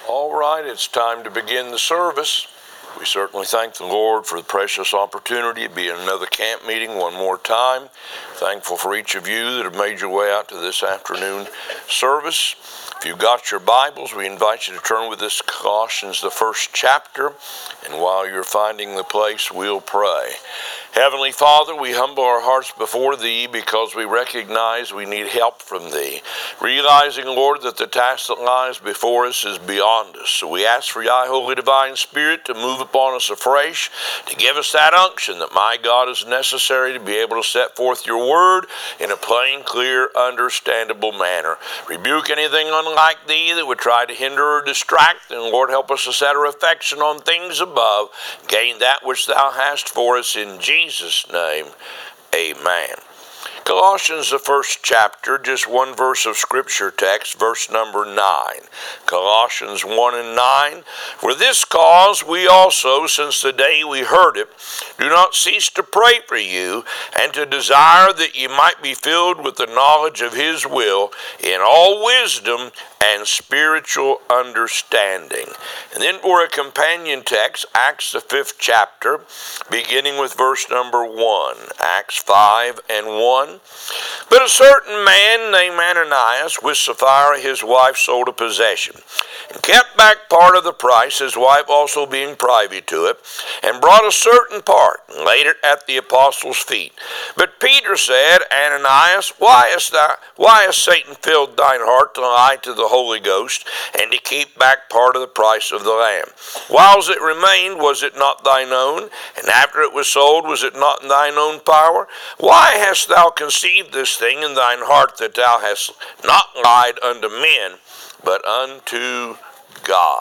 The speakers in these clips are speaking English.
All right, it's time to begin the service. We certainly thank the Lord for the precious opportunity to be in another camp meeting one more time. Thankful for each of you that have made your way out to this afternoon service. If you've got your Bibles, we invite you to turn with us Colossians, the first chapter. And while you're finding the place, we'll pray. Heavenly Father, we humble our hearts before Thee because we recognize we need help from Thee. Realizing, Lord, that the task that lies before us is beyond us. So we ask for Thy Holy Divine Spirit to move upon us afresh, to give us that unction that, my God, is necessary to be able to set forth Your Word in a plain, clear, understandable manner. Rebuke anything unlike Thee that would try to hinder or distract, and Lord, help us to set our affection on things above, gain that which Thou hast for us in Jesus' name, amen. Colossians, the first chapter, just one verse of scripture text, verse number 9. Colossians 1 and 9. For this cause we also, since the day we heard it, do not cease to pray for you, and to desire that ye might be filled with the knowledge of His will, in all wisdom and spiritual understanding. And then for a companion text, Acts the 5th chapter, beginning with verse number 1. Acts 5 and 1. But a certain man named Ananias, with Sapphira his wife, sold a possession, and kept back part of the price, his wife also being privy to it, and brought a certain part, and laid it at the apostles' feet. But Peter said, Ananias, why has Satan filled thine heart to lie to the Holy Ghost, and to keep back part of the price of the lamb? Whiles it remained, was it not thine own? And after it was sold, was it not in thine own power? Why hast thou conceived this thing in thine heart, that thou hast not lied unto men, but unto God?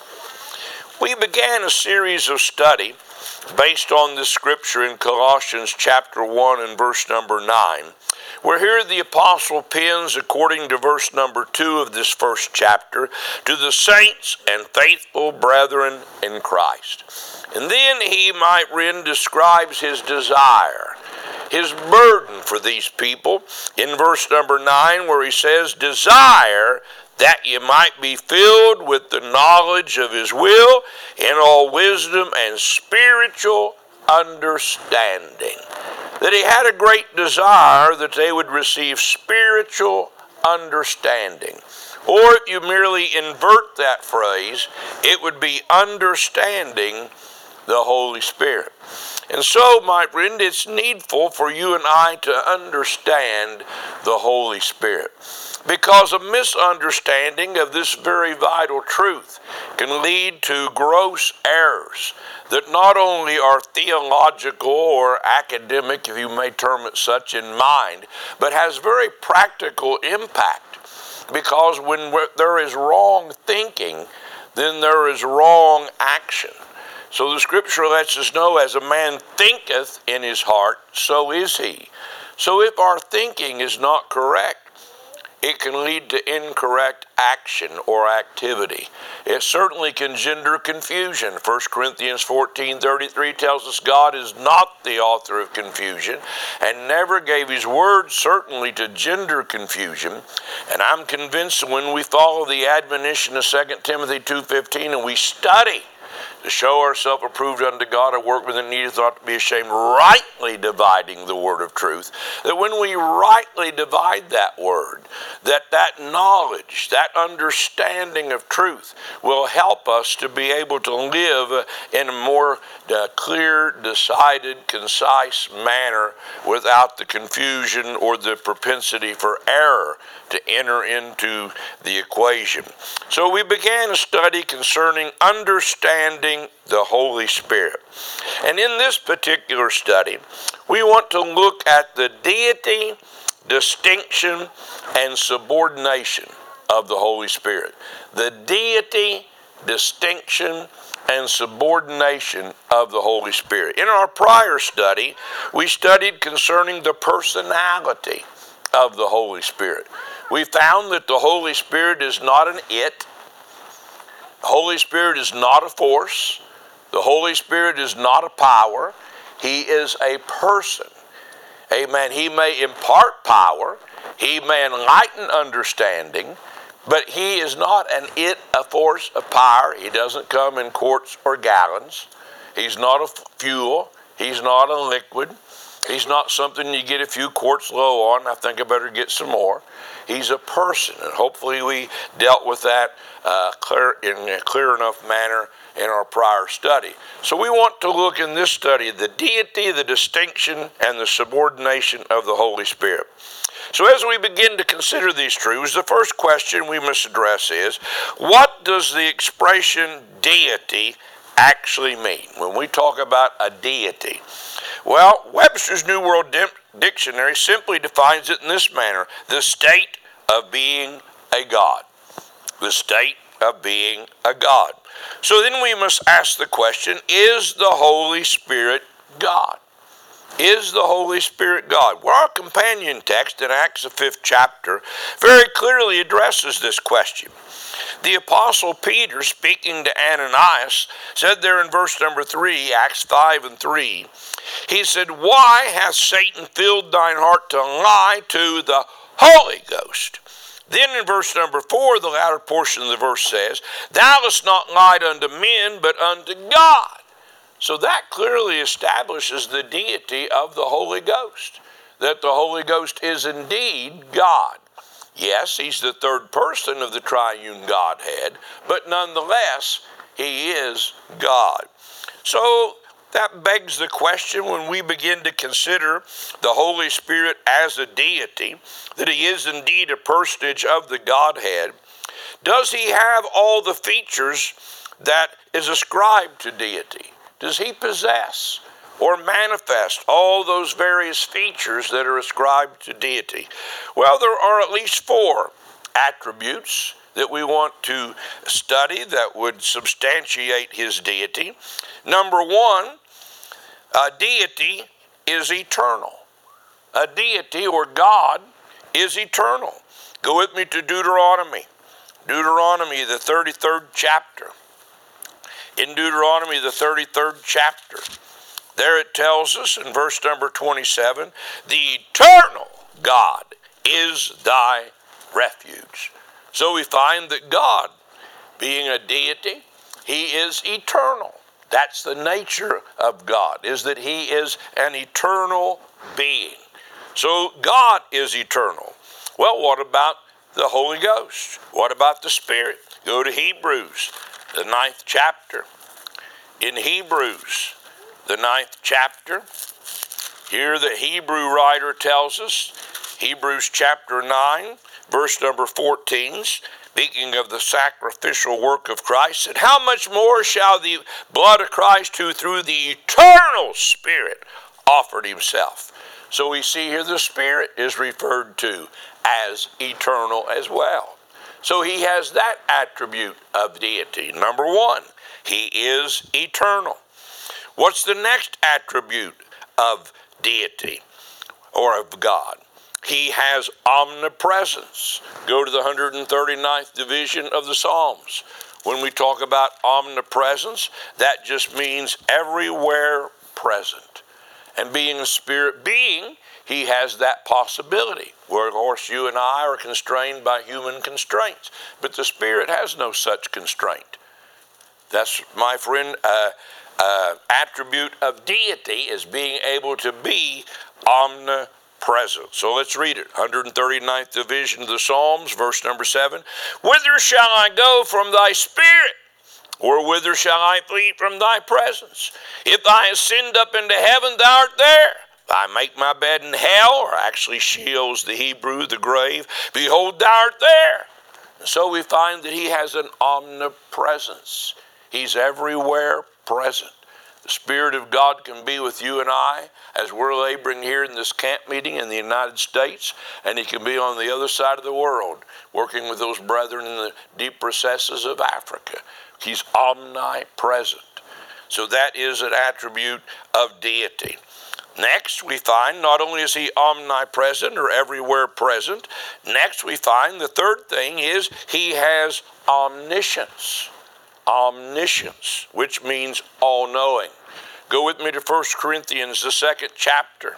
We began a series of study based on this scripture in Colossians chapter 1 and verse number 9, where here the apostle pens, according to verse number 2 of this first chapter, to the saints and faithful brethren in Christ. And then he, my friend, describes his desire, his burden for these people in verse number 9, where he says, desire that ye might be filled with the knowledge of His will in all wisdom and spiritual understanding. That he had a great desire that they would receive spiritual understanding. Or if you merely invert that phrase, it would be understanding the Holy Spirit. And so, my friend, it's needful for you and I to understand the Holy Spirit, because a misunderstanding of this very vital truth can lead to gross errors that not only are theological or academic, if you may term it such, in mind, but has very practical impact. Because when there is wrong thinking, then there is wrong action. So the scripture lets us know, as a man thinketh in his heart, so is he. So if our thinking is not correct, it can lead to incorrect action or activity. It certainly can gender confusion. 1 Corinthians 14:33 tells us God is not the author of confusion and never gave His word certainly to gender confusion. And I'm convinced that when we follow the admonition of 2 Timothy 2:15 and we study to show ourselves approved unto God, a workman that needeth not to be ashamed, rightly dividing the word of truth, that when we rightly divide that word, that knowledge, that understanding of truth will help us to be able to live in a more clear, decided, concise manner without the confusion or the propensity for error to enter into the equation. So we began a study concerning understanding the Holy Spirit. And in this particular study, we want to look at the deity, distinction, and subordination of the Holy Spirit. The deity, distinction, and subordination of the Holy Spirit. In our prior study, we studied concerning the personality of the Holy Spirit. We found that the Holy Spirit is not an it. The Holy Spirit is not a force. The Holy Spirit is not a power. He is a person. Amen. He may impart power. He may enlighten understanding. But he is not a force of power. He doesn't come in quarts or gallons. He's not a fuel. He's not a liquid. He's not something you get a few quarts low on. I think I better get some more. He's a person, and hopefully we dealt with that in a clear enough manner in our prior study. So we want to look in this study at the deity, the distinction, and the subordination of the Holy Spirit. So as we begin to consider these truths, the first question we must address is, what does the expression deity actually mean when we talk about a deity? Well, Webster's New World Dictionary simply defines it in this manner: the state of being a God. The state of being a God. So then we must ask the question, is the Holy Spirit God? Is the Holy Spirit God? Well, our companion text in Acts the 5th chapter very clearly addresses this question. The Apostle Peter, speaking to Ananias, said there in verse number 3, Acts 5:3, he said, "Why hath Satan filled thine heart to lie to the Holy Ghost?" Then in verse number 4, the latter portion of the verse says, "Thou hast not lied unto men, but unto God." So that clearly establishes the deity of the Holy Ghost, that the Holy Ghost is indeed God. Yes, he's the third person of the triune Godhead, but nonetheless, he is God. So that begs the question when we begin to consider the Holy Spirit as a deity, that he is indeed a personage of the Godhead. Does he have all the features that is ascribed to deity? Does he possess or manifest all those various features that are ascribed to deity? Well, there are at least 4 attributes that we want to study that would substantiate his deity. Number 1, a deity is eternal. A deity or God is eternal. Go with me to Deuteronomy. Deuteronomy, the 33rd chapter. In Deuteronomy, the 33rd chapter, there it tells us in verse number 27, "The eternal God is thy refuge." So we find that God, being a deity, he is eternal. That's the nature of God, is that he is an eternal being. So God is eternal. Well, what about the Holy Ghost? What about the Spirit? Go to Hebrews, the 9th chapter. In Hebrews, the 9th chapter, here the Hebrew writer tells us, Hebrews chapter 9, verse number 14, speaking of the sacrificial work of Christ, "And how much more shall the blood of Christ, who through the eternal Spirit offered himself?" So we see here the Spirit is referred to as eternal as well. So he has that attribute of deity. Number 1, he is eternal. What's the next attribute of deity or of God? He has omnipresence. Go to the 139th division of the Psalms. When we talk about omnipresence, that just means everywhere present. And being a spirit being, he has that possibility, where of course you and I are constrained by human constraints, but the Spirit has no such constraint. That's, my friend, attribute of deity, is being able to be omnipresent. So let's read it. 139th division of the Psalms, verse number 7. "Whither shall I go from thy Spirit? Or whither shall I flee from thy presence? If I ascend up into heaven, thou art there. If I make my bed in hell," or actually Sheol's the Hebrew, the grave, "behold, thou art there." And so we find that he has an omnipresence. He's everywhere present. The Spirit of God can be with you and I as we're laboring here in this camp meeting in the United States, and he can be on the other side of the world working with those brethren in the deep recesses of Africa. He's omnipresent. So that is an attribute of deity. Next, we find not only is he omnipresent or everywhere present, next we find the third thing is he has omniscience. Omniscience, which means all-knowing. Go with me to 1 Corinthians, the 2nd chapter.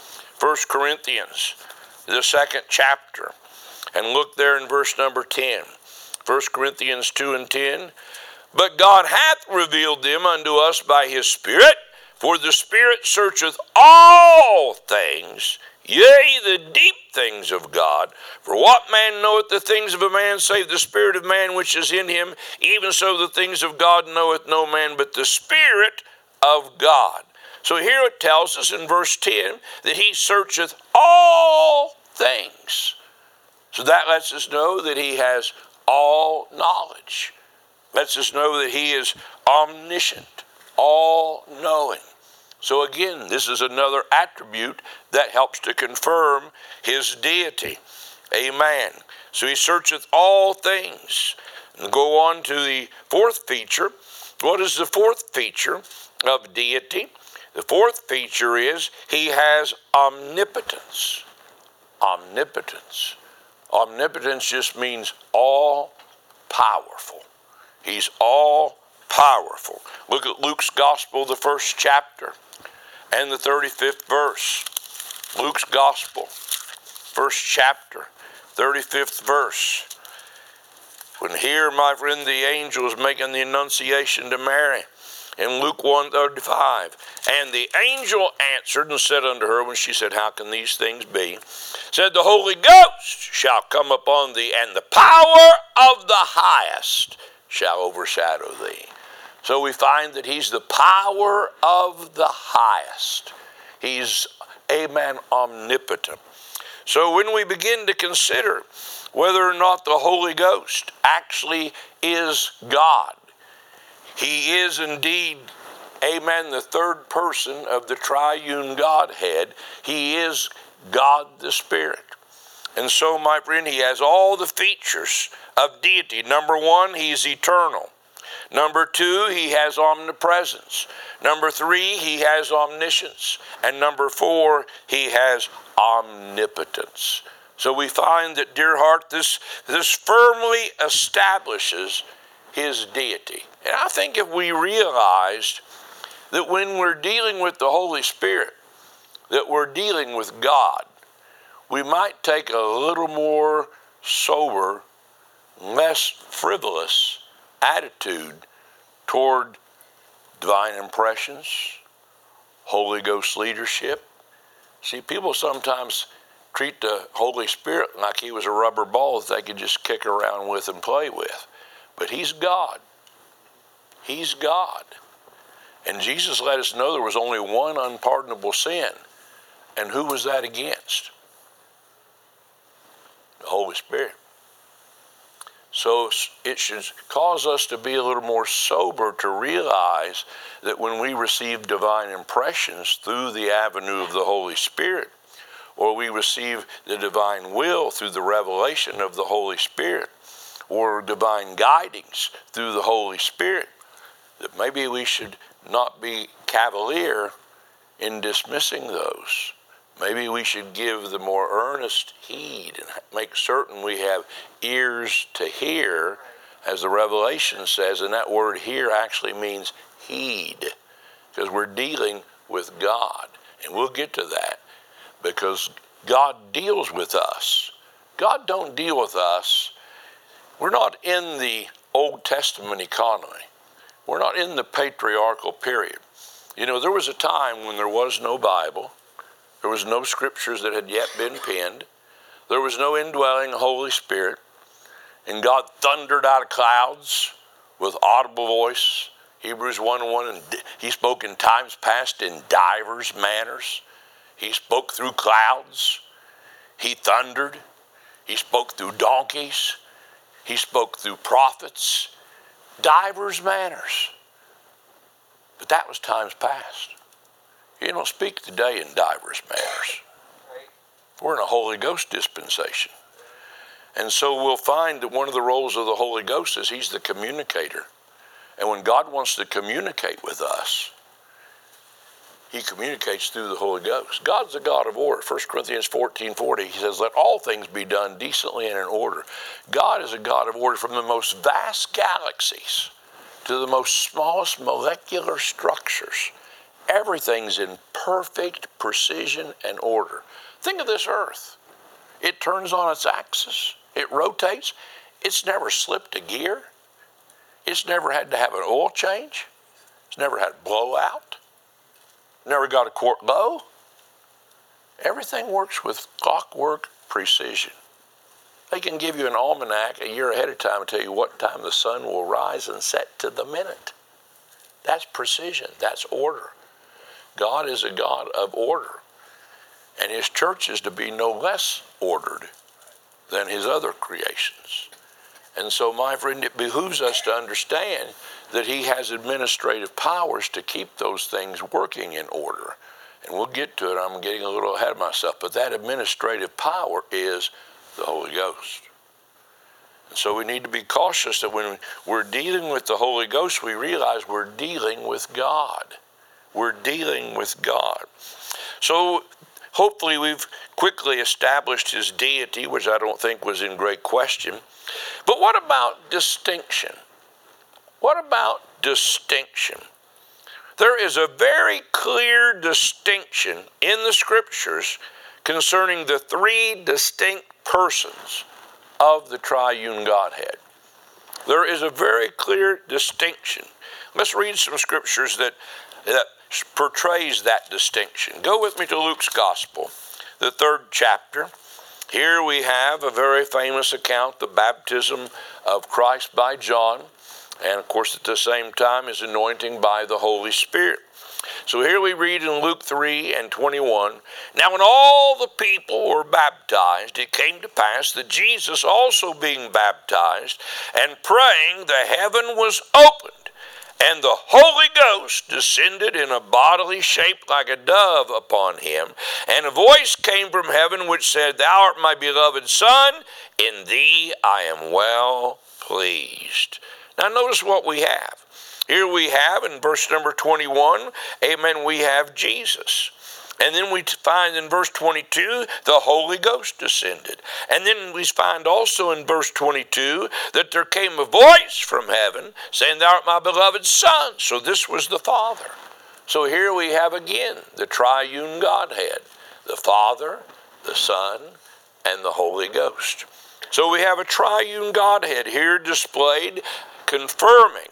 1 Corinthians, the 2nd chapter. And look there in verse number 10. 1 Corinthians 2:10. But God hath revealed them unto us by his Spirit, for the Spirit searcheth all things, yea, the deep things of God. For what man knoweth the things of a man, save the spirit of man which is in him? Even so the things of God knoweth no man but the Spirit of God. So here it tells us in verse 10 that he searcheth all things. So that lets us know that he has all knowledge. Lets us know that he is omniscient, all-knowing. So again, this is another attribute that helps to confirm his deity. Amen. So he searcheth all things. And go on to the fourth feature. What is the fourth feature of deity? The fourth feature is he has omnipotence. Omnipotence. Omnipotence just means all powerful. He's all powerful. Look at Luke's Gospel, the 1st chapter and the 35th verse. Luke's Gospel, 1st chapter, 35th verse. When here, my friend, the angel is making the annunciation to Mary in Luke 1:35. And the angel answered and said unto her, when she said, how can these things be? Said, the Holy Ghost shall come upon thee, and the power of the highest shall overshadow thee. So we find that he's the power of the highest. He's, amen, omnipotent. So when we begin to consider whether or not the Holy Ghost actually is God, he is indeed, amen, the third person of the triune Godhead. He is God the Spirit. And so, my friend, he has all the features of deity. Number one, he's eternal. Number two, he has omnipresence. Number three, he has omniscience. And number four, he has omnipotence. So we find that, dear heart, this firmly establishes his deity. And I think if we realized that when we're dealing with the Holy Spirit, that we're dealing with God, we might take a little more sober, less frivolous attitude toward divine impressions, Holy Ghost leadership. See, people sometimes treat the Holy Spirit like he was a rubber ball that they could just kick around with and play with. But he's God. He's God. And Jesus let us know there was only one unpardonable sin. And who was that against? The Holy Spirit. So it should cause us to be a little more sober to realize that when we receive divine impressions through the avenue of the Holy Spirit, or we receive the divine will through the revelation of the Holy Spirit, or divine guidings through the Holy Spirit, that maybe we should not be cavalier in dismissing those. Maybe we should give the more earnest heed and make certain we have ears to hear, as the Revelation says, and that word hear actually means heed, because we're dealing with God. And we'll get to that, because God deals with us. God don't deal with us. We're not in the Old Testament economy. We're not in the patriarchal period. You know, there was a time when there was no Bible. There was no scriptures that had yet been penned. There was no indwelling Holy Spirit. And God thundered out of clouds with audible voice. Hebrews 1:1, and he spoke in times past in divers manners. He spoke through clouds. He thundered. He spoke through donkeys. He spoke through prophets. Divers manners. But that was times past. You don't speak today in divers manners. We're in a Holy Ghost dispensation. And so we'll find that one of the roles of the Holy Ghost is he's the communicator. And when God wants to communicate with us, he communicates through the Holy Ghost. God's the God of order. 1 Corinthians 14:40, he says, let all things be done decently and in order. God is a God of order, from the most vast galaxies to the most smallest molecular structures. Everything's in perfect precision and order. Think of this earth. It turns on its axis. It rotates. It's never slipped a gear. It's never had to have an oil change. It's never had a blowout. Never got a cork low. Everything works with clockwork precision. They can give you an almanac a year ahead of time and tell you what time the sun will rise and set to the minute. That's precision. That's order. God is a God of order. And his church is to be no less ordered than his other creations. And so, my friend, it behooves us to understand that he has administrative powers to keep those things working in order. And we'll get to it. I'm getting a little ahead of myself. But that administrative power is the Holy Ghost. And so we need to be cautious that when we're dealing with the Holy Ghost, we realize we're dealing with God. We're dealing with God. So hopefully we've quickly established his deity, which I don't think was in great question. But what about distinction? What about distinction? There is a very clear distinction in the Scriptures concerning the three distinct persons of the triune Godhead. There is a very clear distinction. Let's read some scriptures that portrays that distinction. Go with me to Luke's Gospel, the 3rd chapter. Here we have a very famous account, the baptism of Christ by John, and of course at the same time his anointing by the Holy Spirit. So here we read in Luke 3:21, "Now when all the people were baptized, it came to pass that Jesus also being baptized and praying, the heaven was opened, and the Holy Ghost descended in a bodily shape like a dove upon him. And a voice came from heaven which said, Thou art my beloved Son, in thee I am well pleased." Now notice what we have. Here we have in verse number 21, amen, we have Jesus. And then we find in verse 22, the Holy Ghost descended. And then we find also in verse 22 that there came a voice from heaven saying, Thou art my beloved Son. So this was the Father. So here we have again the triune Godhead, the Father, the Son, and the Holy Ghost. So we have a triune Godhead here displayed, confirming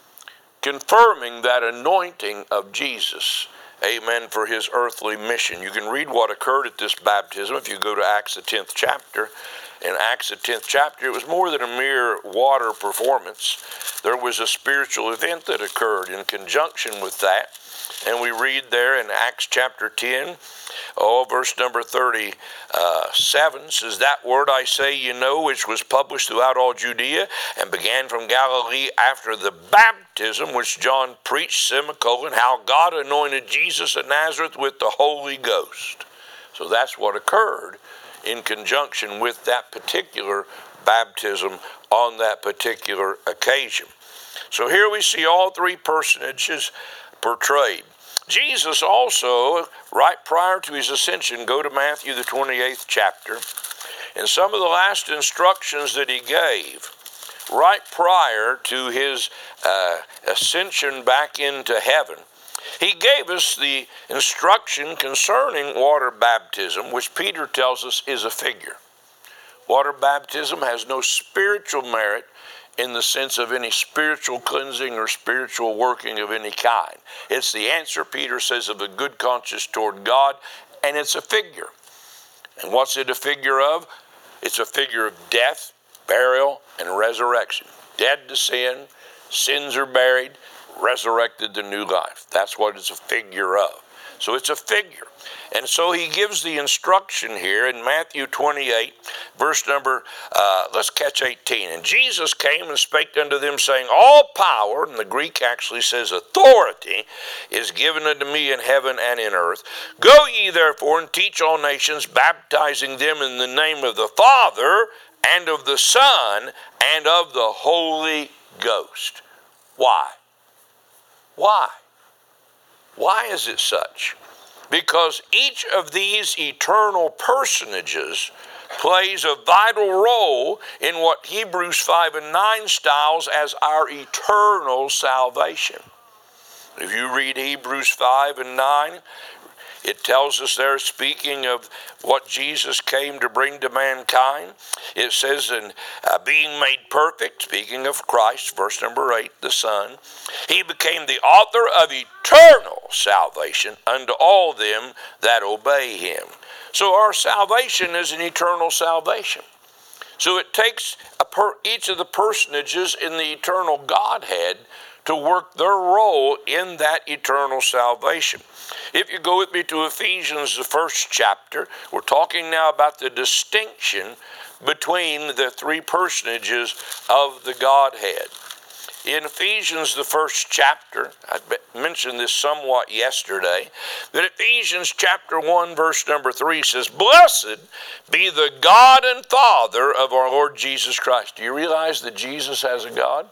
that anointing of Jesus, amen, for his earthly mission. You can read what occurred at this baptism if you go to Acts the 10th chapter. In Acts the 10th chapter, it was more than a mere water performance. There was a spiritual event that occurred in conjunction with that. And we read there in Acts chapter 10, verse number 37 says, "That word I say you know, which was published throughout all Judea, and began from Galilee after the baptism which John preached, how God anointed Jesus of Nazareth with the Holy Ghost." So that's what occurred in conjunction with that particular baptism on that particular occasion. So here we see all three personages portrayed. Jesus also, right prior to his ascension, go to Matthew the 28th chapter, and some of the last instructions that he gave right prior to his ascension back into heaven, he gave us the instruction concerning water baptism, which Peter tells us is a figure. Water baptism has no spiritual merit in the sense of any spiritual cleansing or spiritual working of any kind. It's the answer, Peter says, of a good conscience toward God, and it's a figure. And what's it a figure of? It's a figure of death, burial, and resurrection. Dead to sin, sins are buried, resurrected to new life. That's what it's a figure of. So it's a figure. And so he gives the instruction here in Matthew 28, verse number, let's catch 18. "And Jesus came and spake unto them, saying, All power," and the Greek actually says authority, "is given unto me in heaven and in earth. Go ye therefore and teach all nations, baptizing them in the name of the Father, and of the Son, and of the Holy Ghost." Why? Why? Why is it such? Because each of these eternal personages plays a vital role in what Hebrews 5:9 styles as our eternal salvation. If you read Hebrews 5:9, It tells us there, speaking of what Jesus came to bring to mankind, it says in being made perfect, speaking of Christ, verse number 8, the Son, he became the author of eternal salvation unto all them that obey him. So our salvation is an eternal salvation. So it takes each of the personages in the eternal Godhead to work their role in that eternal salvation. If you go with me to Ephesians, the 1st chapter, we're talking now about the distinction between the three personages of the Godhead. In Ephesians, the 1st chapter, I mentioned this somewhat yesterday, that Ephesians chapter 1, verse number 3 says, "Blessed be the God and Father of our Lord Jesus Christ." Do you realize that Jesus has a God?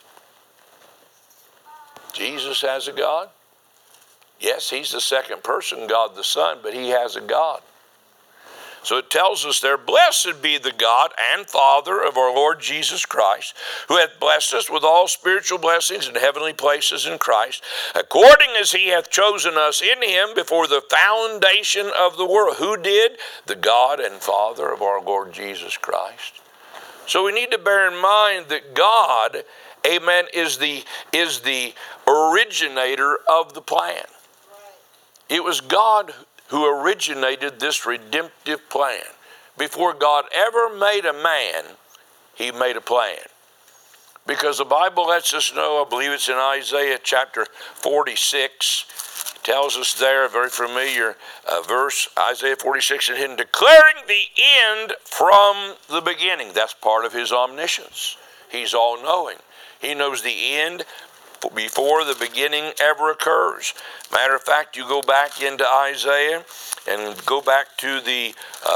Jesus has a God? Yes, he's the second person, God the Son, but he has a God. So it tells us there, "Blessed be the God and Father of our Lord Jesus Christ, who hath blessed us with all spiritual blessings in heavenly places in Christ, according as he hath chosen us in him before the foundation of the world." Who did? The God and Father of our Lord Jesus Christ. So we need to bear in mind that God, amen, is the originator of the plan. It was God who originated this redemptive plan. Before God ever made a man, he made a plan. Because the Bible lets us know, I believe it's in Isaiah chapter 46, it tells us there, a very familiar verse, Isaiah 46, and declaring the end from the beginning. That's part of his omniscience. He's all-knowing. He knows the end before the beginning ever occurs. Matter of fact, you go back into Isaiah and go back to the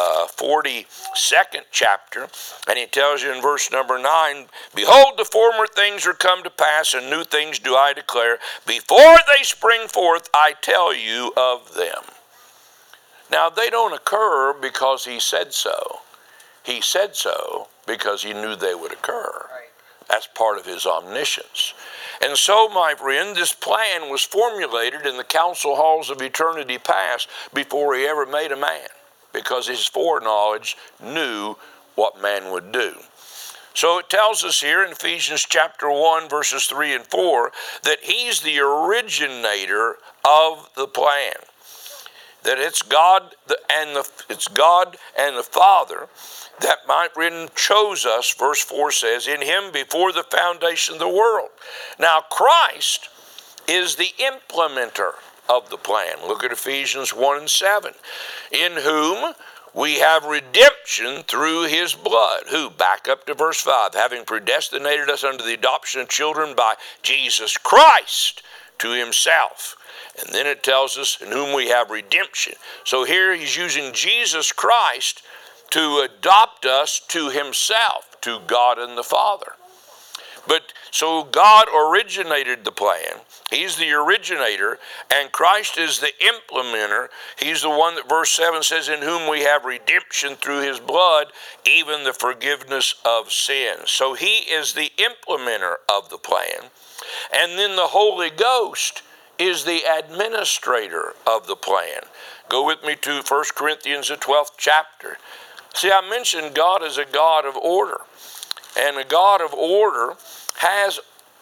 42nd chapter, and he tells you in verse number 9, "Behold, the former things are come to pass, and new things do I declare. Before they spring forth, I tell you of them." Now, they don't occur because he said so. He said so because he knew they would occur. That's part of his omniscience. And so, my friend, this plan was formulated in the council halls of eternity past before he ever made a man, because his foreknowledge knew what man would do. So it tells us here in Ephesians chapter 1, verses 3 and 4, that he's the originator of the plan. That it's God and the Father that, my friend, chose us, verse 4 says, in him before the foundation of the world. Now, Christ is the implementer of the plan. Look at Ephesians 1 and 7. In whom we have redemption through his blood. Who? Back up to verse 5. Having predestinated us unto the adoption of children by Jesus Christ to himself. And then it tells us in whom we have redemption. So here he's using Jesus Christ to adopt us to himself, to God and the Father. But so God originated the plan. He's the originator, and Christ is the implementer. He's the one that verse 7 says, in whom we have redemption through his blood, even the forgiveness of sins. So he is the implementer of the plan. And then the Holy Ghost is the administrator of the plan. Go with me to 1 Corinthians, the 12th chapter. See, I mentioned God is a God of order. And a God of order has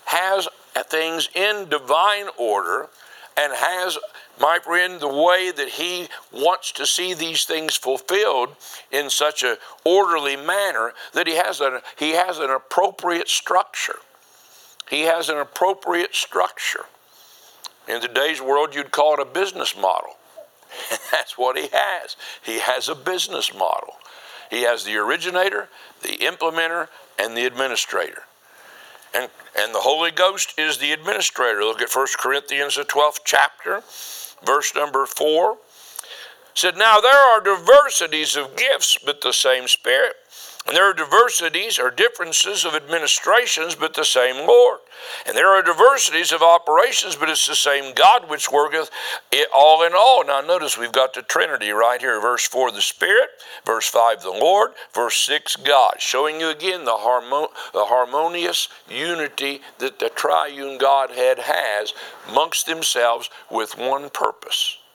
things in divine order, and has, my friend, the way that he wants to see these things fulfilled in such an orderly manner that he has an appropriate structure. He has an appropriate structure. In today's world, you'd call it a business model. And that's what he has. He has a business model. He has the originator, the implementer, and the administrator. And the Holy Ghost is the administrator. Look at 1 Corinthians, the 12th chapter, verse number 4. It said, now there are diversities of gifts, but the same Spirit. And there are diversities or differences of administrations, but the same Lord. And there are diversities of operations, but it's the same God which worketh it all in all. Now notice we've got the Trinity right here. Verse 4, the Spirit. Verse 5, the Lord. Verse 6, God. Showing you again the harmonious unity that the triune Godhead has amongst themselves with one purpose.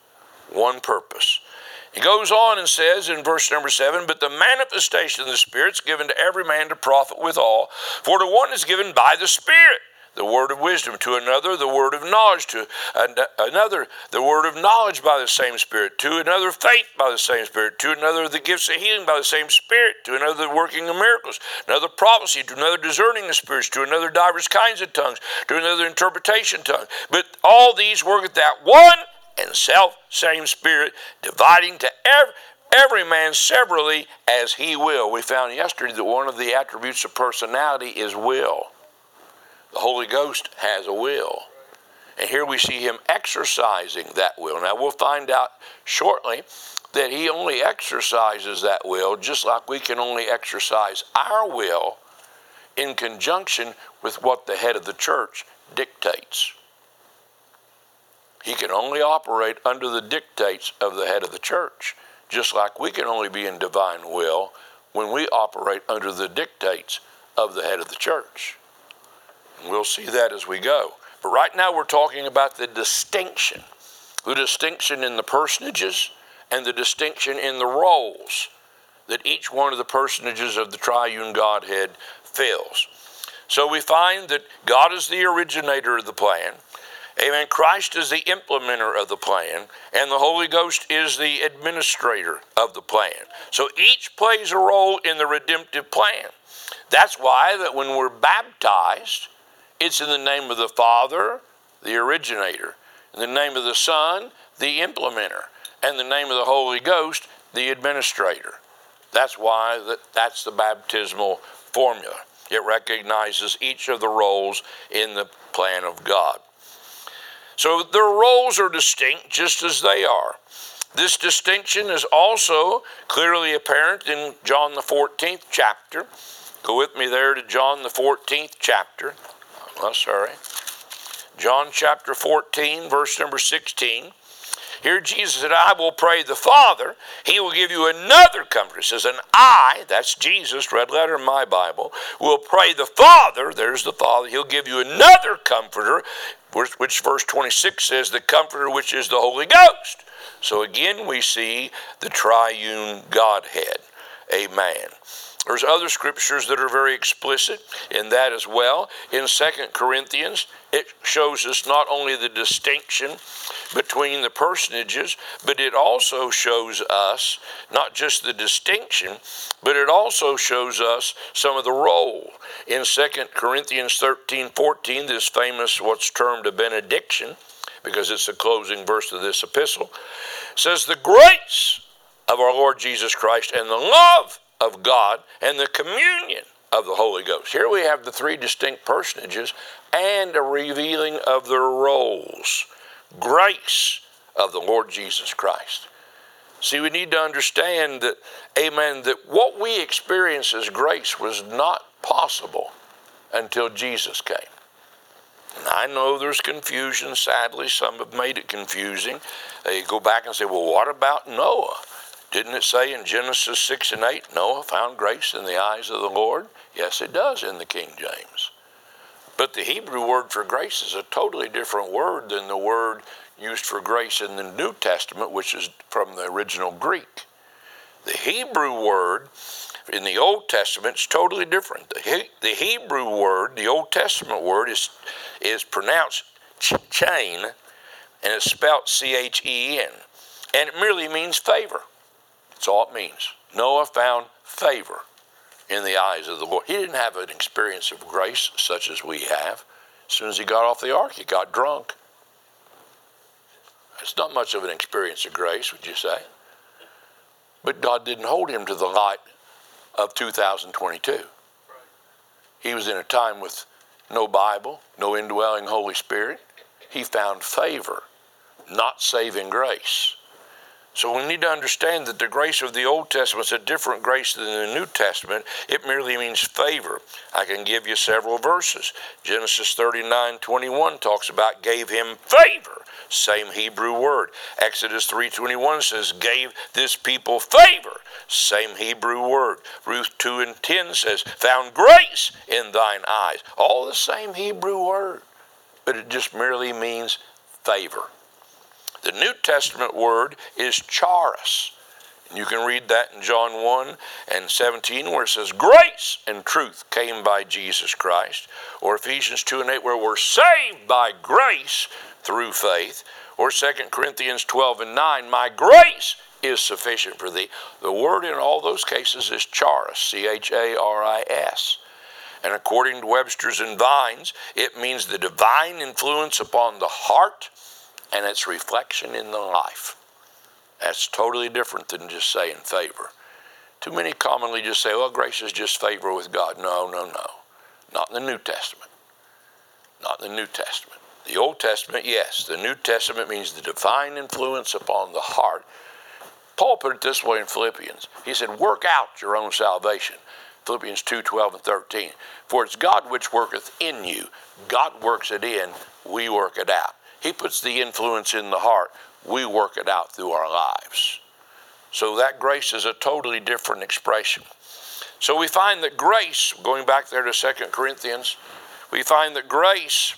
one purpose. He goes on and says in verse number 7, but the manifestation of the Spirit's given to every man to profit withal. For to one is given by the Spirit the word of wisdom, to another the word of knowledge, to another the word of knowledge by the same Spirit, to another faith by the same Spirit, to another the gifts of healing by the same Spirit, to another the working of miracles, another prophecy, to another discerning of spirits, to another divers kinds of tongues, to another interpretation tongue. But all these worketh that one and same Spirit, dividing to every man severally as he will. We found yesterday that one of the attributes of personality is will. The Holy Ghost has a will. And here we see him exercising that will. Now we'll find out shortly that he only exercises that will just like we can only exercise our will in conjunction with what the head of the church dictates. He can only operate under the dictates of the head of the church, just like we can only be in divine will when we operate under the dictates of the head of the church. And we'll see that as we go. But right now we're talking about the distinction in the personages and the distinction in the roles that each one of the personages of the triune Godhead fills. So we find that God is the originator of the plan. Amen. Christ is the implementer of the plan, and the Holy Ghost is the administrator of the plan. So each plays a role in the redemptive plan. That's why that when we're baptized, it's in the name of the Father, the originator, in the name of the Son, the implementer, and the name of the Holy Ghost, the administrator. That's why that's the baptismal formula. It recognizes each of the roles in the plan of God. So their roles are distinct just as they are. This distinction is also clearly apparent in John the 14th chapter. Go with me there to John the 14th chapter. John chapter 14, verse number 16. Here Jesus said, I will pray the Father. He will give you another comforter. It says, and I, that's Jesus, red letter in my Bible, will pray the Father. There's the Father. He'll give you another comforter, which verse 26 says, the comforter which is the Holy Ghost. So again, we see the triune Godhead. Amen. There's other scriptures that are very explicit in that as well. In 2 Corinthians, it shows us not only the distinction between the personages, but it also shows us not just the distinction, but it also shows us some of the role. In 2 Corinthians 13:14, this famous what's termed a benediction, because it's the closing verse of this epistle, says, the grace of our Lord Jesus Christ and the love of God and the communion of the Holy Ghost. Here we have the three distinct personages and a revealing of their roles. Grace of the Lord Jesus Christ. See, we need to understand that, amen, that what we experience as grace was not possible until Jesus came. And I know there's confusion, sadly. Some have made it confusing. They go back and say, well, what about Noah? Didn't it say in Genesis 6 and 8, Noah found grace in the eyes of the Lord? Yes, it does in the King James. But the Hebrew word for grace is a totally different word than the word used for grace in the New Testament, which is from the original Greek. The Hebrew word in the Old Testament is totally different. The Hebrew word, the Old Testament word, is pronounced chain, and it's spelled C-H-E-N. And it merely means favor. That's all it means. Noah found favor in the eyes of the Lord. He didn't have an experience of grace such as we have. As soon as he got off the ark, he got drunk. It's not much of an experience of grace, would you say? But God didn't hold him to the light of 2022. He was in a time with no Bible, no indwelling Holy Spirit. He found favor, not saving grace. So we need to understand that the grace of the Old Testament is a different grace than the New Testament. It merely means favor. I can give you several verses. Genesis 39:21 talks about gave him favor. Same Hebrew word. Exodus 3:21 says gave this people favor. Same Hebrew word. Ruth 2:10 says found grace in thine eyes. All the same Hebrew word. But it just merely means favor. The New Testament word is charis. And you can read that in John 1 and 17 where it says, grace and truth came by Jesus Christ. Or Ephesians 2 and 8 where we're saved by grace through faith. Or 2 Corinthians 12 and 9, my grace is sufficient for thee. The word in all those cases is charis, C-H-A-R-I-S. And according to Webster's and Vines, it means the divine influence upon the heart and its reflection in the life. That's totally different than just saying favor. Too many commonly just say, well, grace is just favor with God. No, no, no. Not in the New Testament. Not in the New Testament. The Old Testament, yes. The New Testament means the divine influence upon the heart. Paul put it this way in Philippians. He said, work out your own salvation. Philippians 2, 12 and 13. For it's God which worketh in you. God works it in, we work it out. He puts the influence in the heart. We work it out through our lives. So that grace is a totally different expression. So we find that grace, going back there to 2 Corinthians, we find that grace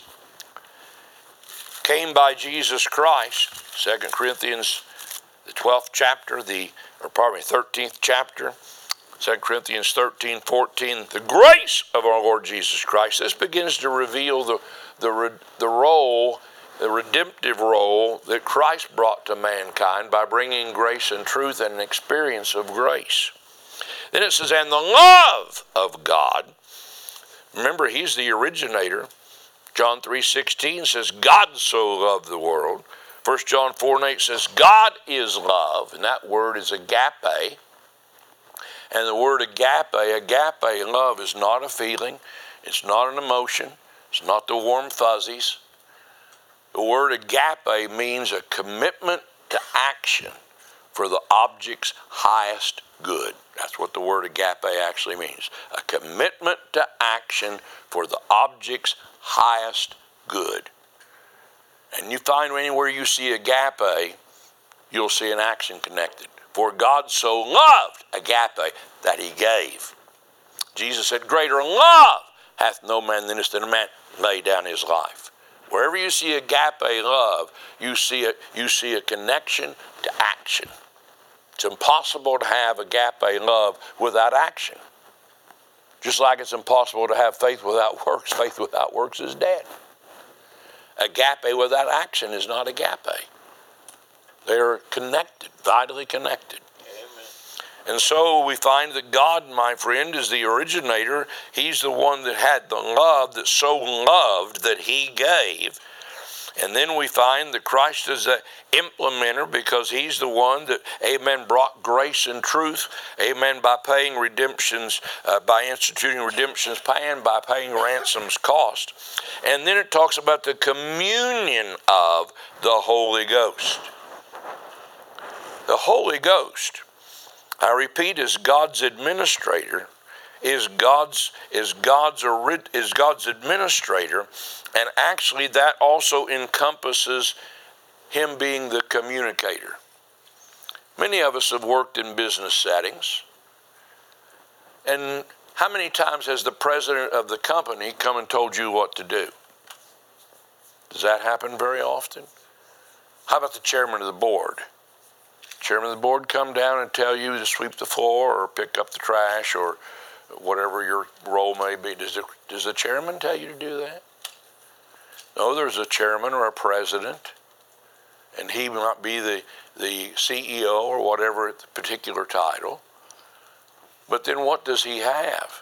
came by Jesus Christ. 2 Corinthians, the 12th chapter, 13th chapter, 2 Corinthians 13, 14, the grace of our Lord Jesus Christ. This begins to reveal the role, the redemptive role that Christ brought to mankind by bringing grace and truth and an experience of grace. Then it says, and the love of God. Remember, he's the originator. John 3:16 says, God so loved the world. 1 John 4 and 8 says, God is love, and that word is agape. And the word agape love is not a feeling. It's not an emotion. It's not the warm fuzzies. The word agape means a commitment to action for the object's highest good. That's what the word agape actually means. A commitment to action for the object's highest good. And you find anywhere you see agape, you'll see an action connected. For God so loved, agape, that he gave. Jesus said, greater love hath no man than this, than a man lay down his life. Wherever you see agape love, you see a connection to action. It's impossible to have agape love without action. Just like it's impossible to have faith without works. Faith without works is dead. Agape without action is not agape. They're connected, vitally connected. Amen. And so we find that God, my friend, is the originator. He's the one that had the love, that so loved that he gave. And then we find that Christ is the implementer because he's the one that, amen, brought grace and truth, amen, by paying redemptions, by instituting redemption's plan, by paying ransom's cost. And then it talks about the communion of the Holy Ghost. The Holy Ghost, I repeat, is God's administrator, is God's administrator, and actually that also encompasses him being the communicator. Many of us have worked in business settings, and how many times has the president of the company come and told you what to do? Does that happen very often? How about the chairman of the board? Chairman of the board come down and tell you to sweep the floor or pick up the trash or whatever your role may be. Does the chairman tell you to do that? No, there's a chairman or a president, and he might be the CEO or whatever particular title. But then what does he have?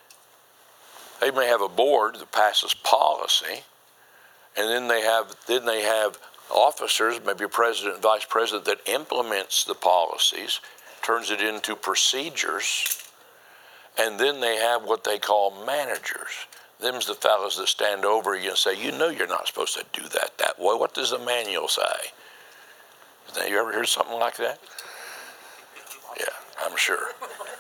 They may have a board that passes policy, and then they have officers, maybe a president and vice president, that implements the policies, turns it into procedures, and then they have what they call managers. Them's the fellows that stand over you and say, you know you're not supposed to do that way. What does the manual say? You ever heard something like that? Yeah, I'm sure.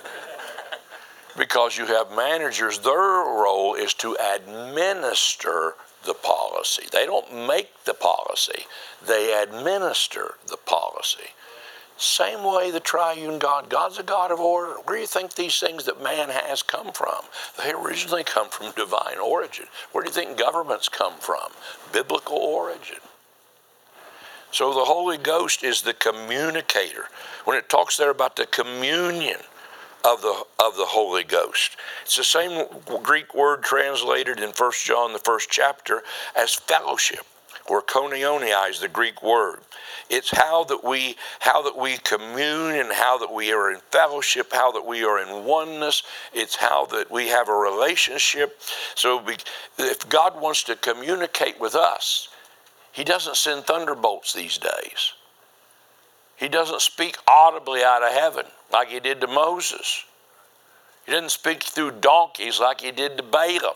Because you have managers, their role is to administer the policy. They don't make the policy. They administer the policy. Same way the triune God. God's a God of order. Where do you think these things that man has come from? They originally come from divine origin. Where do you think governments come from? Biblical origin. So the Holy Ghost is the communicator. When it talks there about the communion of the Holy Ghost, it's the same Greek word translated in 1 John, the first chapter, as fellowship, or koinonia is the Greek word. It's how that we commune and how that we are in fellowship, how that we are in oneness. It's how that we have a relationship. So if God wants to communicate with us, He doesn't send thunderbolts these days. He doesn't speak audibly out of heaven like He did to Moses. He doesn't speak through donkeys like He did to Balaam.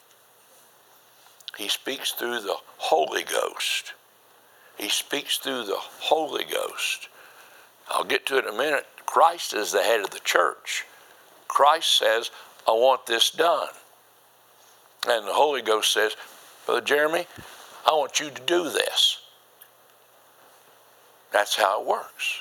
He speaks through the Holy Ghost. He speaks through the Holy Ghost. I'll get to it in a minute. Christ is the head of the church. Christ says, I want this done. And the Holy Ghost says, Brother Jeremy, I want you to do this. That's how it works.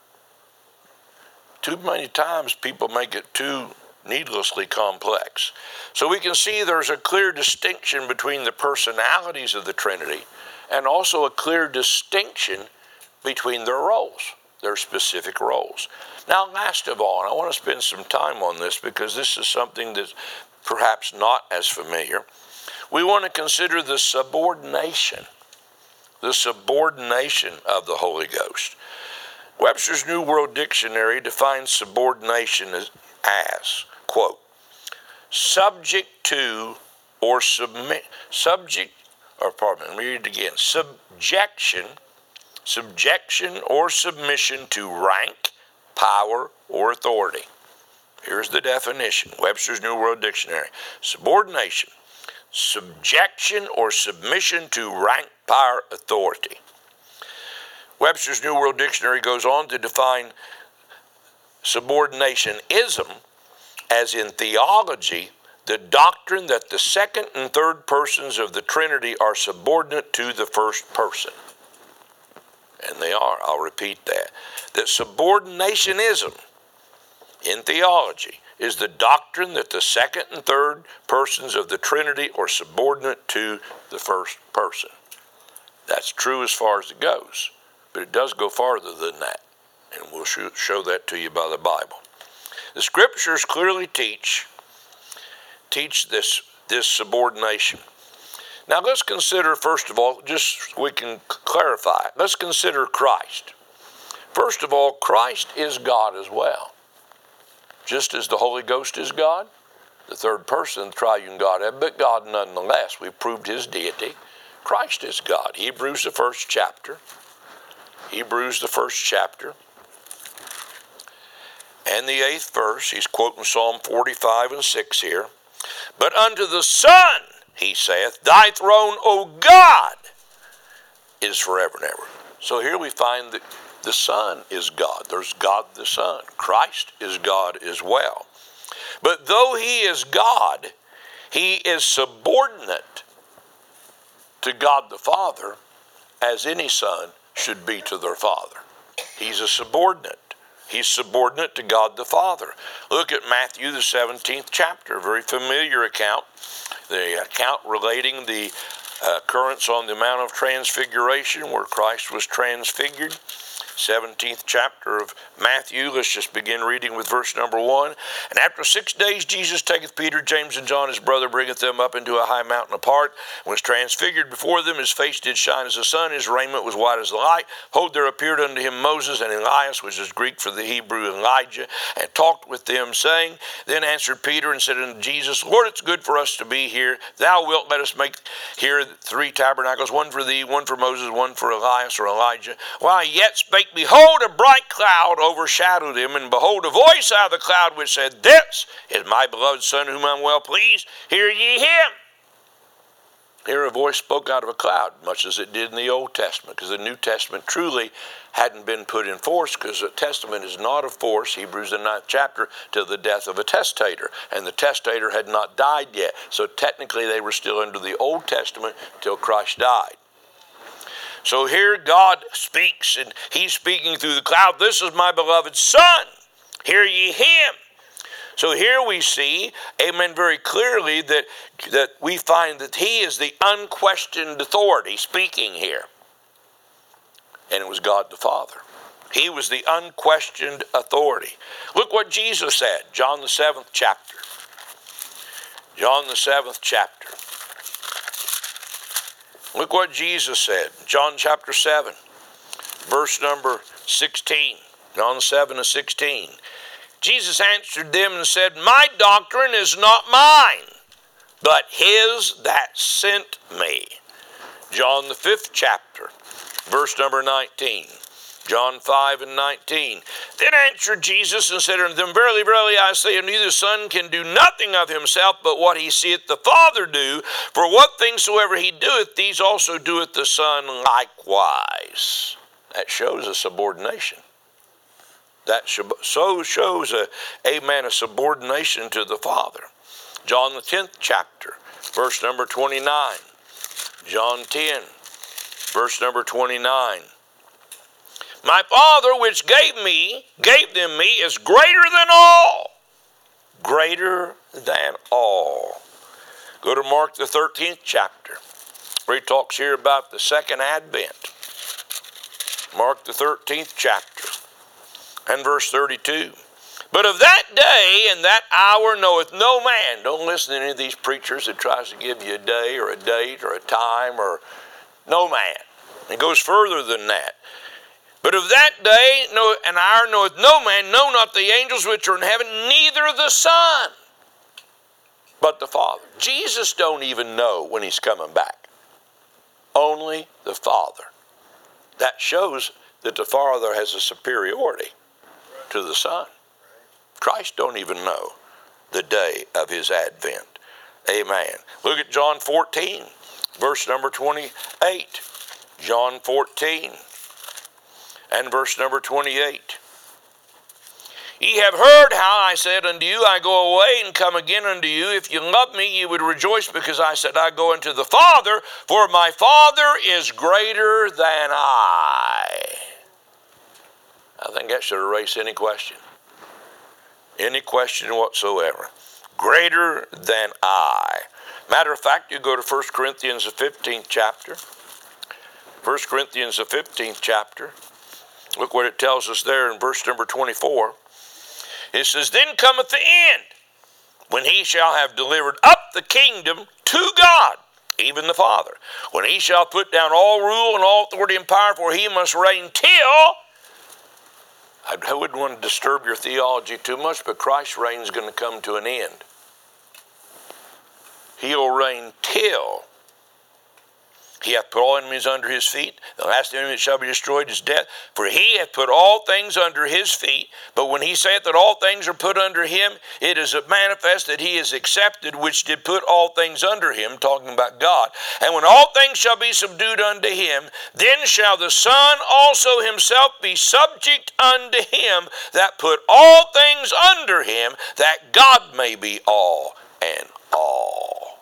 Too many times people make it too needlessly complex. So we can see there's a clear distinction between the personalities of the Trinity and also a clear distinction between their roles, their specific roles. Now, last of all, and I want to spend some time on this because this is something that's perhaps not as familiar, we want to consider the subordination of the Holy Ghost. Webster's New World Dictionary defines subordination as, quote, subjection or submission to rank, power, or authority. Here's the definition, Webster's New World Dictionary. Subordination, subjection or submission to rank, power, authority. Webster's New World Dictionary goes on to define subordinationism as in theology, the doctrine that the second and third persons of the Trinity are subordinate to the first person. And they are, I'll repeat that. That subordinationism in theology is the doctrine that the second and third persons of the Trinity are subordinate to the first person. That's true as far as it goes, but it does go farther than that, and we'll show that to you by the Bible. The Scriptures clearly teach this subordination. Now let's consider, first of all, just so we can clarify, let's consider Christ. First of all, Christ is God as well. Just as the Holy Ghost is God, the third person of the triune Godhead, but God nonetheless. We proved His deity. Christ is God. Hebrews the first chapter. And the 8th verse, he's quoting Psalm 45 and 6 here. But unto the Son, he saith, thy throne, O God, is forever and ever. So here we find that the Son is God. There's God the Son. Christ is God as well. But though He is God, He is subordinate to God the Father as any son should be to their father. He's a subordinate. He's subordinate to God the Father. Look at Matthew the 17th chapter, a very familiar account. The account relating the occurrence on the Mount of Transfiguration where Christ was transfigured. 17th chapter of Matthew. Let's just begin reading with verse number 1. And after 6 days Jesus taketh Peter, James, and John his brother, bringeth them up into a high mountain apart, and was transfigured before them. His face did shine as the sun, his raiment was white as the light. Behold, there appeared unto him Moses and Elias, which is Greek for the Hebrew Elijah, and talked with them, saying, Then answered Peter and said unto Jesus, Lord, it's good for us to be here. Thou wilt let us make here 3 tabernacles, one for thee, one for Moses, one for Elias or Elijah. While I yet spake, behold, a bright cloud overshadowed him, and behold, a voice out of the cloud which said, This is my beloved Son, whom I'm well pleased. Hear ye him. Here a voice spoke out of a cloud, much as it did in the Old Testament, because the New Testament truly hadn't been put in force, because the Testament is not of force, Hebrews the 9th chapter, till the death of a testator, and the testator had not died yet. So technically they were still under the Old Testament till Christ died. So here God speaks, and He's speaking through the cloud. This is my beloved Son. Hear ye him. So here we see, amen, very clearly that we find that He is the unquestioned authority speaking here. and it was God the Father. He was the unquestioned authority. Look what Jesus said, John the 7th chapter. John the 7th chapter. Look what Jesus said, John chapter 7, verse number 16. John 7 and 16. Jesus answered them and said, my doctrine is not mine, but his that sent me. John the 5th chapter, verse number 19. John 5 and 19. Then answered Jesus and said unto them, verily, verily, I say unto you, the Son can do nothing of himself, but what he seeth the Father do. For what things soever he doeth, these also doeth the Son likewise. That shows a subordination. That so shows a subordination to the Father. John the 10th chapter, verse number 29. John 10, verse number 29. My Father which gave them me is greater than all. Greater than all. Go to Mark the 13th chapter, where he talks here about the second advent. Mark the 13th chapter and verse 32. But of that day and that hour knoweth no man. Don't listen to any of these preachers that tries to give you a day or a date or a time or no man. It goes further than that. But of that day and hour knoweth no man, no, not the angels which are in heaven, neither the Son, but the Father. Jesus don't even know when he's coming back. Only the Father. That shows that the Father has a superiority to the Son. Christ don't even know the day of his advent. Amen. Look at John 14, verse number 28. John 14. And verse number 28. Ye have heard how I said unto you, I go away and come again unto you. If you love me, you would rejoice, because I said, I go unto the Father, for my Father is greater than I. I think that should erase any question. Any question whatsoever. Greater than I. Matter of fact, you go to 1 Corinthians the 15th chapter. 1 Corinthians the 15th chapter. Look what it tells us there in verse number 24. It says, then cometh the end, when he shall have delivered up the kingdom to God, even the Father. When he shall put down all rule and all authority and power, for he must reign till, I wouldn't want to disturb your theology too much, but Christ's reign is going to come to an end. He'll reign till he hath put all enemies under his feet. The last enemy that shall be destroyed is death. For he hath put all things under his feet. But when he saith that all things are put under him, it is manifest that he is accepted, which did put all things under him, talking about God. And when all things shall be subdued unto him, then shall the Son also himself be subject unto him that put all things under him, that God may be all and all.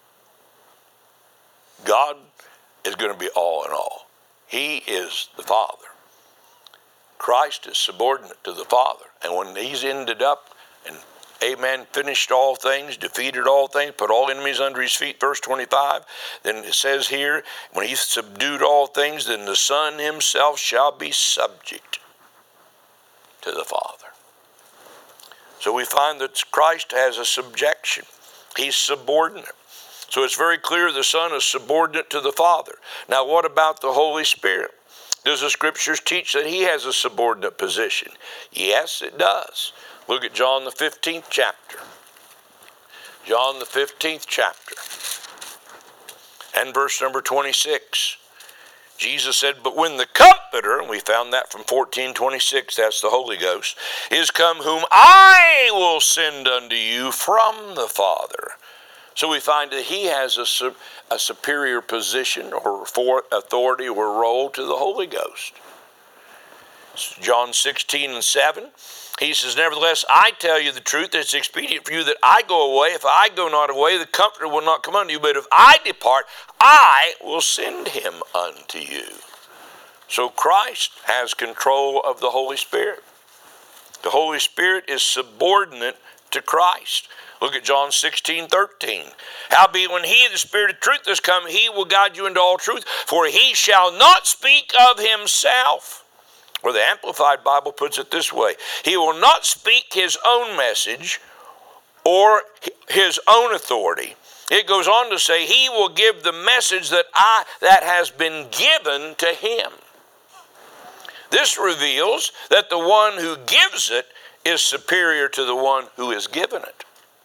God is going to be all in all. He is the Father. Christ is subordinate to the Father. And when he's ended up and, amen, finished all things, defeated all things, put all enemies under his feet, verse 25, then it says here, when he's subdued all things, then the Son himself shall be subject to the Father. So we find that Christ has a subjection. He's subordinate. So it's very clear the Son is subordinate to the Father. Now what about the Holy Spirit? Does the Scriptures teach that he has a subordinate position? Yes, it does. Look at John the 15th chapter. John the 15th chapter and verse number 26. Jesus said, but when the Comforter, and we found that from 14:26, that's the Holy Ghost, is come, whom I will send unto you from the Father. So we find that he has a superior position or authority or role to the Holy Ghost. John 16:7, he says, nevertheless, I tell you the truth, it's expedient for you that I go away. If I go not away, the Comforter will not come unto you. But if I depart, I will send him unto you. So Christ has control of the Holy Spirit. The Holy Spirit is subordinate to Christ. Look at John 16:13. Howbeit when he, the Spirit of truth, is come, he will guide you into all truth, for he shall not speak of himself. Or the Amplified Bible puts it this way: he will not speak his own message or his own authority. It goes on to say he will give the message that has been given to him. This reveals that the one who gives it is superior to the one who is given it.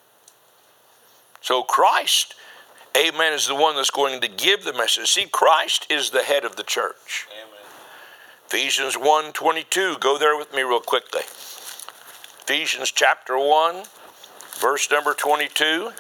So Christ, amen, is the one that's going to give the message. See, Christ is the head of the church. Amen. Ephesians 1:22, go there with me real quickly. Ephesians chapter 1, verse number 22,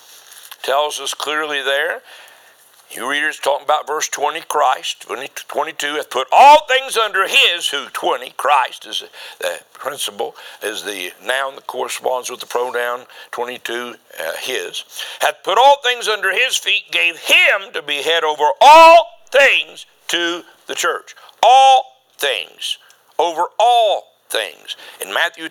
tells us clearly there. You readers talking about verse 20, Christ. 22 hath put all things under his, who 20, Christ is the principle, is the noun that corresponds with the pronoun 22, his, hath put all things under his feet, gave him to be head over all things to the church. All things, over all things. In Matthew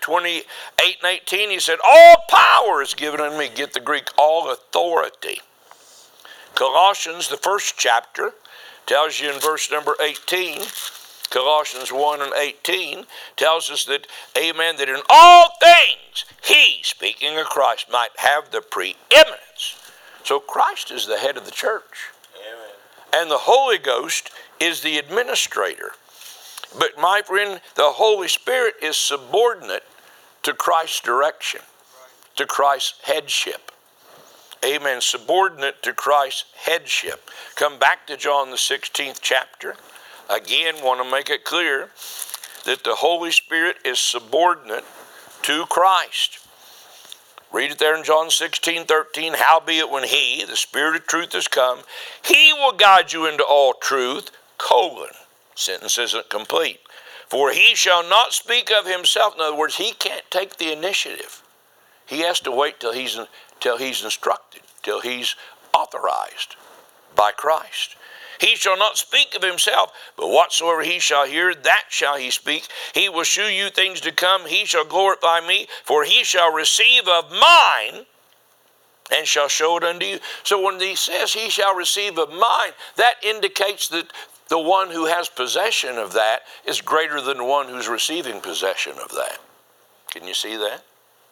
28:18, he said, all power is given unto me. Get the Greek, all authority. Colossians, the first chapter, tells you in verse number 18, Colossians 1:18, tells us that, amen, that in all things he, speaking of Christ, might have the preeminence. So Christ is the head of the church. Amen. And the Holy Ghost is the administrator. But my friend, the Holy Spirit is subordinate to Christ's direction, to Christ's headship. Amen. Subordinate to Christ's headship. Come back to John the 16th chapter. Again, want to make it clear that the Holy Spirit is subordinate to Christ. Read it there in John 16:13. Howbeit when he, the Spirit of truth, is come, he will guide you into all truth, sentence isn't complete. For he shall not speak of himself. In other words, he can't take the initiative. He has to wait till he's instructed, till he's authorized by Christ. He shall not speak of himself, but whatsoever he shall hear, that shall he speak. He will shew you things to come. He shall glorify me, for he shall receive of mine and shall show it unto you. So when he says he shall receive of mine, that indicates that the one who has possession of that is greater than the one who's receiving possession of that. Can you see that?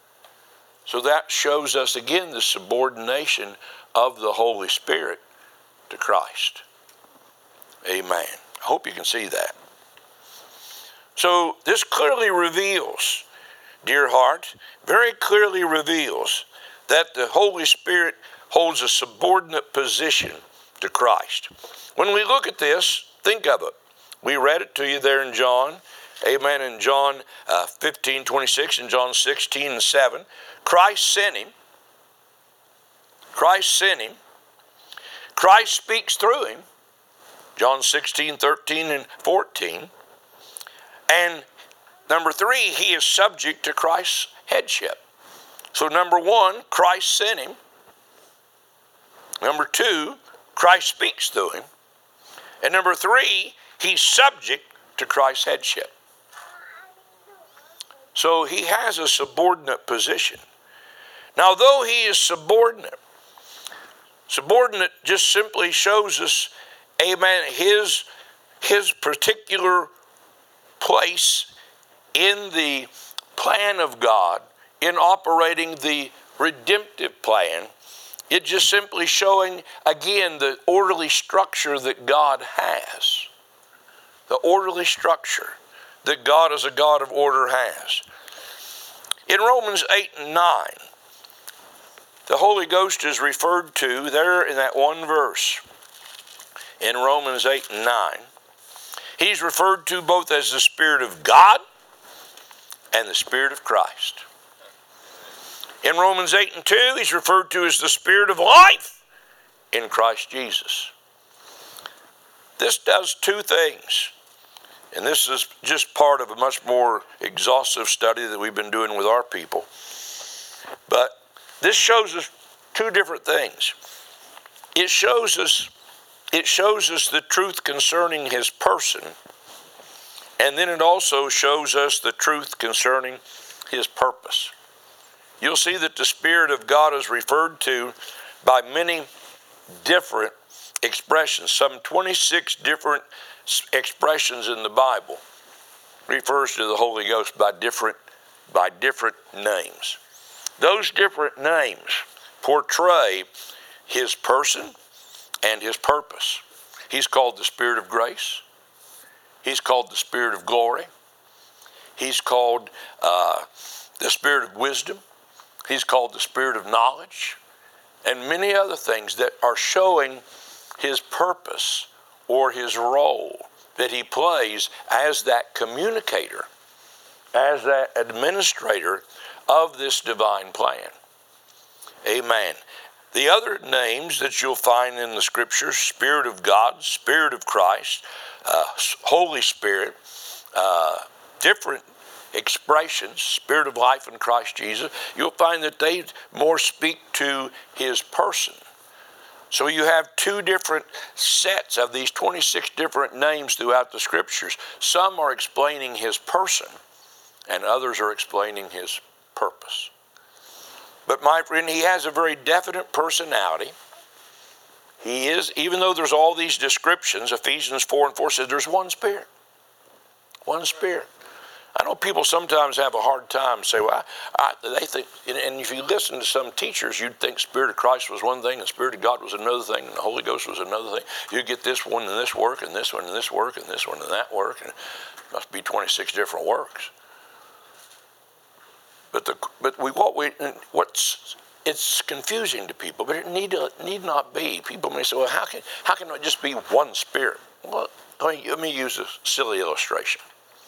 So that shows us again the subordination of the Holy Spirit to Christ. Amen. I hope you can see that. So this clearly reveals, dear heart, very clearly reveals that the Holy Spirit holds a subordinate position to Christ. When we look at this, think of it. We read it to you there in John. Amen. In John 15:26 and John 16:7. Christ sent him. Christ sent him. Christ speaks through him. John 16:13 and 14. And number 3, he is subject to Christ's headship. So number 1, Christ sent him. Number 2, Christ speaks through him. And number 3, he's subject to Christ's headship. So he has a subordinate position. Now, though he is subordinate just simply shows us, amen, his particular place in the plan of God, in operating the redemptive plan. It just simply showing, again, the orderly structure that God has. The orderly structure that God as a God of order has. In Romans 8 and 9, the Holy Ghost is referred to there in that one verse. In Romans 8 and 9, he's referred to both as the Spirit of God and the Spirit of Christ. In Romans 8 and 2, he's referred to as the Spirit of life in Christ Jesus. This does two things. And this is just part of a much more exhaustive study that we've been doing with our people. But this shows us two different things. It shows us the truth concerning his person. And then it also shows us the truth concerning his purpose. you'll see that the Spirit of God is referred to by many different expressions. Some 26 different expressions in the Bible refers to the Holy Ghost by different names. Those different names portray his person and his purpose. He's called the Spirit of grace. He's called the Spirit of glory. He's called the Spirit of wisdom. He's called the Spirit of knowledge, and many other things that are showing his purpose or his role that he plays as that communicator, as that administrator of this divine plan. Amen. The other names that you'll find in the Scriptures, Spirit of God, Spirit of Christ, Holy Spirit, different expressions, Spirit of life in Christ Jesus, you'll find that they more speak to his person. So you have two different sets of these 26 different names throughout the Scriptures. Some are explaining his person, and others are explaining his purpose. But my friend, he has a very definite personality. He is, even though there's all these descriptions, Ephesians 4:4 says there's one Spirit. One Spirit. I know people sometimes have a hard time say, well, they think, and if you listen to some teachers, you'd think Spirit of Christ was one thing, and Spirit of God was another thing, and the Holy Ghost was another thing. You get this one and this work, and this one and this work, and this one and that work, and it must be 26 different works. It's confusing to people, but it need not be. People may say, well, how can it just be one Spirit? Well, let me use a silly illustration.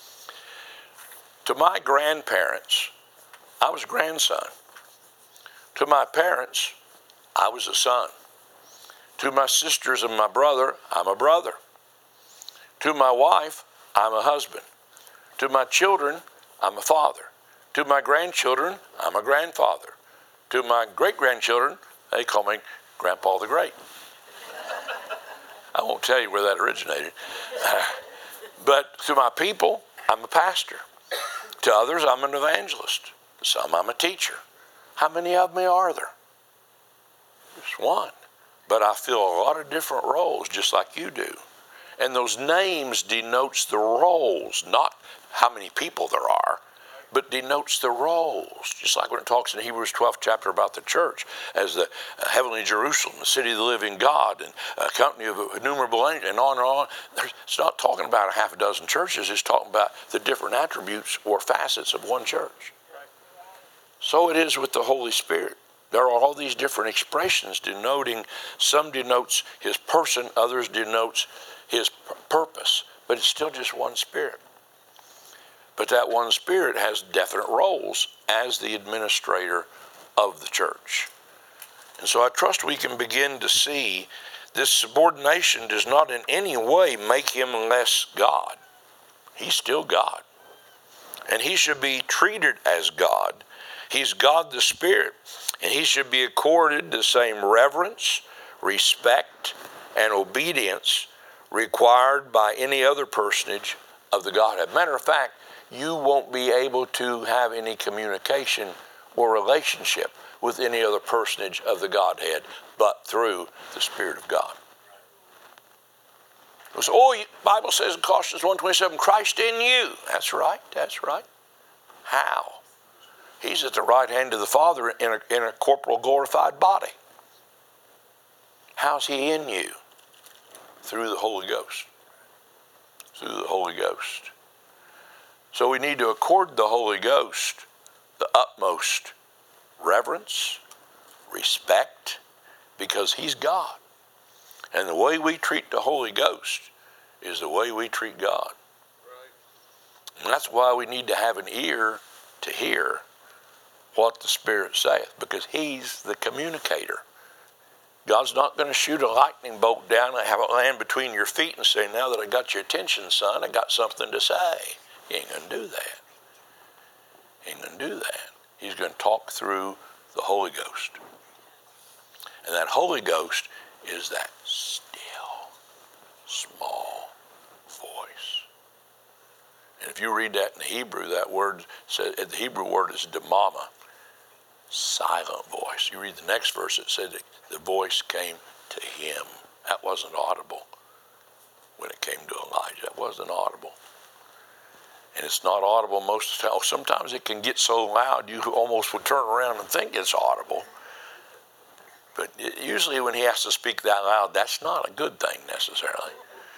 To my grandparents, I was a grandson. To my parents, I was a son. To my sisters and my brother, I'm a brother. To my wife, I'm a husband. To my children, I'm a father. To my grandchildren, I'm a grandfather. To my great-grandchildren, they call me Grandpa the Great. I won't tell you where that originated. But to my people, I'm a pastor. To others, I'm an evangelist. To some, I'm a teacher. How many of me are there? Just one. But I fill a lot of different roles, just like you do. And those names denotes the roles, not how many people there are, but denotes the roles. Just like when it talks in Hebrews 12th chapter about the church as the heavenly Jerusalem, the city of the living God, and a company of innumerable angels, and on and on. It's not talking about a half a dozen churches. It's talking about the different attributes or facets of one church. So it is with the Holy Spirit. There are all these different expressions denoting, some denotes his person, others denotes his purpose, but it's still just one Spirit. But that one Spirit has definite roles as the administrator of the church. And so I trust we can begin to see this subordination does not in any way make him less God. He's still God. And he should be treated as God. He's God the Spirit. And he should be accorded the same reverence, respect, and obedience required by any other personage of the Godhead. Matter of fact, you won't be able to have any communication or relationship with any other personage of the Godhead but through the Spirit of God. So, the Bible says in Colossians 1:27, Christ in you. That's right, that's right. How? He's at the right hand of the Father in a corporal glorified body. How's he in you? Through the Holy Ghost. Through the Holy Ghost. So we need to accord the Holy Ghost the utmost reverence, respect, because he's God. And the way we treat the Holy Ghost is the way we treat God. Right. And that's why we need to have an ear to hear what the Spirit saith, because he's the communicator. God's not going to shoot a lightning bolt down and have it land between your feet and say, now that I got your attention, son, I got something to say. He ain't going to do that. He ain't going to do that. He's going to talk through the Holy Ghost. And that Holy Ghost is that still, small voice. And if you read that in the Hebrew, that word says, the Hebrew word is demama. silent voice. You read the next verse, it said that the voice came to him. That wasn't audible when it came to Elijah. That wasn't audible. And it's not audible most of the time. Sometimes it can get so loud you almost would turn around and think it's audible. But usually when he has to speak that loud, that's not a good thing necessarily.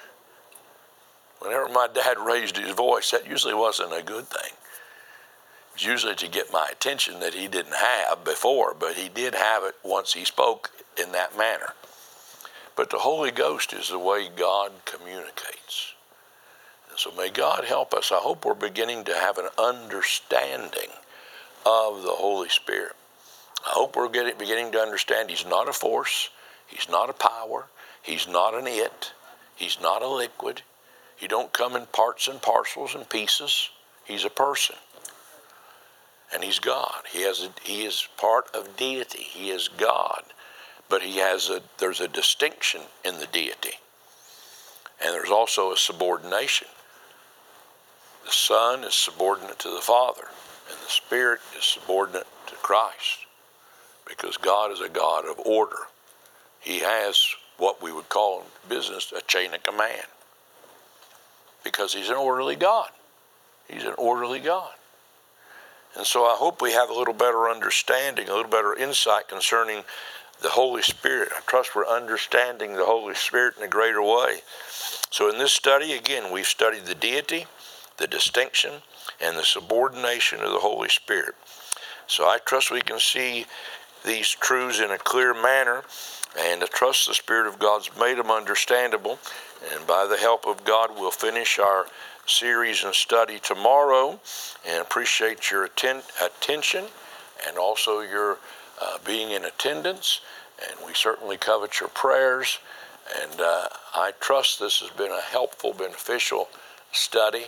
Whenever my dad raised his voice, that usually wasn't a good thing. It was usually to get my attention that he didn't have before, but he did have it once he spoke in that manner. But the Holy Ghost is the way God communicates. And so may God help us. I hope we're beginning to have an understanding of the Holy Spirit. I hope we're beginning to understand he's not a force, he's not a power, he's not an it, he's not a liquid. He don't come in parts and parcels and pieces. He's a person. And he's God. He is part of deity. He is God. But there's a distinction in the deity. And there's also a subordination. The Son is subordinate to the Father, and the Spirit is subordinate to Christ, because God is a God of order. He has what we would call in business a chain of command, because he's an orderly God. He's an orderly God. And so I hope we have a little better understanding, a little better insight concerning the Holy Spirit. I trust we're understanding the Holy Spirit in a greater way. So in this study, again, we've studied the deity, the distinction, and the subordination of the Holy Spirit. So I trust we can see these truths in a clear manner, and I trust the Spirit of God's made them understandable. And by the help of God, we'll finish our series and study tomorrow, and appreciate your attention and also your being in attendance. And we certainly covet your prayers. And I trust this has been a helpful, beneficial study.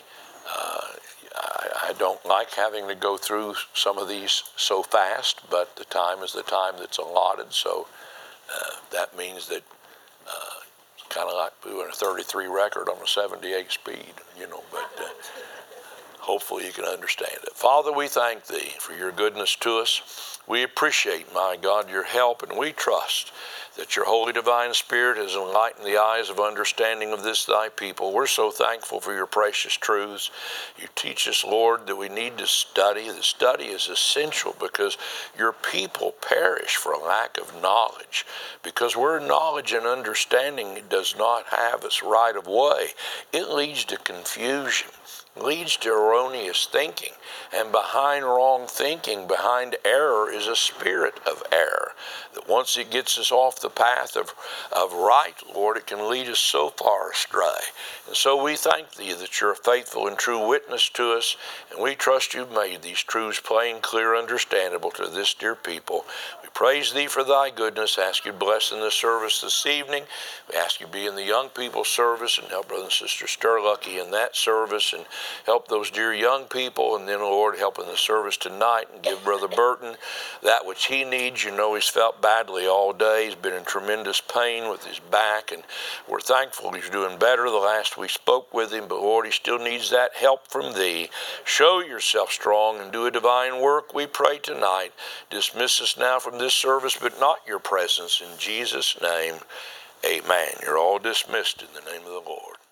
I don't like having to go through some of these so fast, but the time is the time that's allotted. So that means that it's kind of like doing a 33 record on a 78 speed, but hopefully you can understand it. Father, we thank thee for your goodness to us. We appreciate, my God, your help, and we trust that your Holy Divine Spirit has enlightened the eyes of understanding of this thy people. We're so thankful for your precious truths. You teach us, Lord, that we need to study. The study is essential because your people perish for a lack of knowledge. Because where knowledge and understanding does not have its right of way, it leads to confusion, leads to erroneous thinking. And behind wrong thinking, behind error, is a spirit of error, that once it gets us off the path of right, Lord, it can lead us so far astray. And so we thank thee that you're a faithful and true witness to us, and we trust you've made these truths plain, clear, understandable to this dear people. We praise thee for thy goodness. Ask you to bless in this service this evening. We ask you to be in the young people's service and help Brother and Sister Sterlucky in that service, and help those dear young people, and then, Lord, help in the service tonight, and give Brother Burton that which he needs. You know he's felt badly all day. He's been in tremendous pain with his back, and we're thankful he's doing better the last we spoke with him, but Lord, he still needs that help from thee. Show yourself strong and do a divine work, we pray tonight. Dismiss us now from this service, but not your presence. In Jesus' name, amen. You're all dismissed in the name of the Lord.